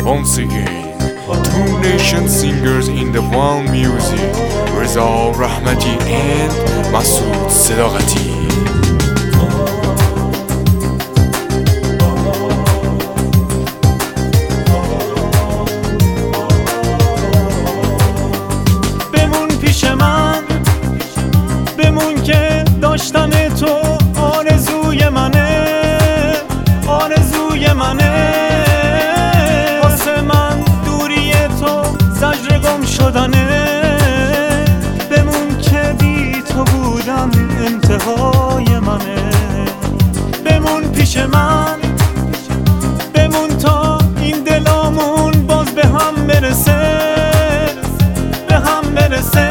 once again, two nation singers in the one music, Reza Rahmati and Masoud Sadaqati. بمون که داشتن تو آرزوی منه، آرزوی منه. واسه من دوری تو زجر گم شدنه. بمون که بی تو بودم انتهای منه. بمون پیش من، بمون تا این دلامون باز به هم برسه، به هم برسه.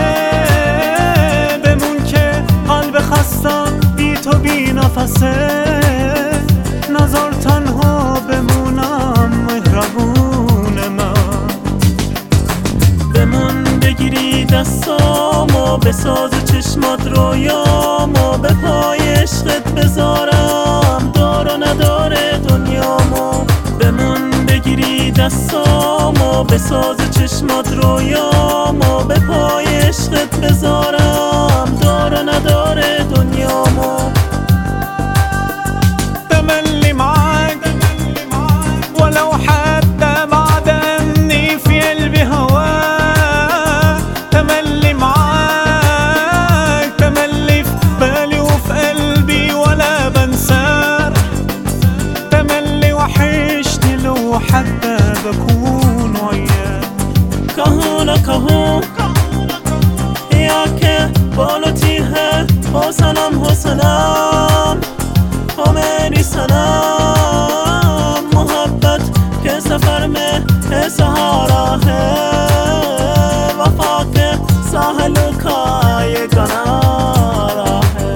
خستم بی تو بی نفسه، نظر تنها بمونم مهربون من. بمون بگیری دستامو بساز چشمات رویامو، به پای عشقت بذارم دار و نداره دنیامو. بمون بگیری دستامو بساز چشمات رویامو، به پای عشقت بذارم دار و نداره دنیامو. تملي معاك ولو حتى بعد أني في قلبي هواك. تملي معاك، تملي في بالي وفي قلبي ولا بنساك. تملي وحشني لو حتى بكون وياك. کهو نه کهو یا که بالوتی ہے او سنم ہو سنم او میری سنم. محبت کے سفر میں ہے سہارا ہے، وفا کے ساحل کا یہ کنارا ہے.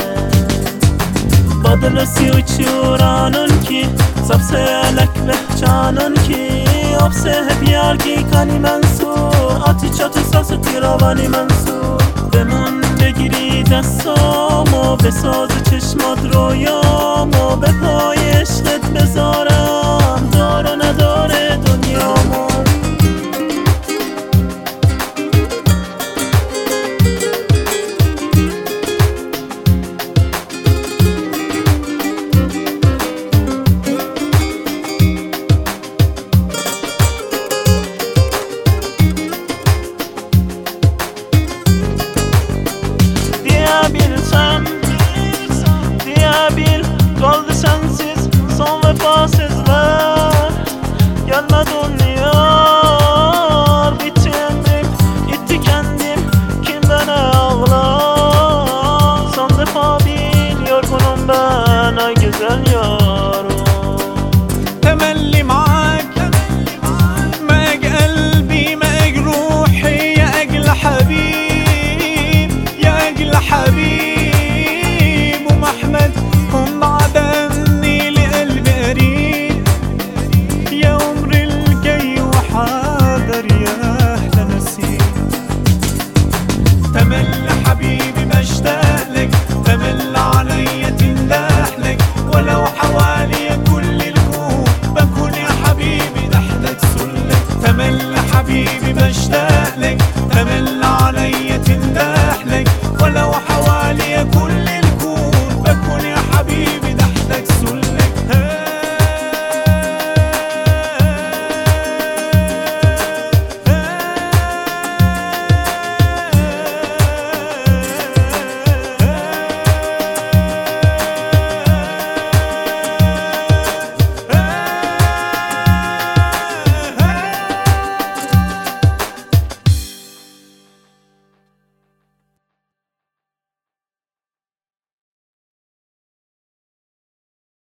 بدل سی uçuran ki सबसे अलग पहचान की अब से है प्यार की कहानी मंसूर. आतिş atısı tiravani منصور. بمون بگیری دستامو بساز چشمات رویامو، به پای عشقت بذارم دار و نداره دنیامو. Diyebil kaldı sensiz son vefasızlar. Gelmedin yar, bitti emrim, gitti kendim, kim bana ağlar. Son defa bil yorgunum ben ay güzel yarım. Temelli معاك معاك قلبي معاك روحي يا أجل حبيب، يا أجل حبيب. ومحمد كن بعد أني لقلبي قريب، يا عمر الجاي وحاضر يا أحلى نسيم. تملي حبيبي بشتاق لك، تملي عليا تندهلك، ولو حوالي كل الكون بكون يا حبيبي تحتك سلك. تملي حبيبي بشتاق لك،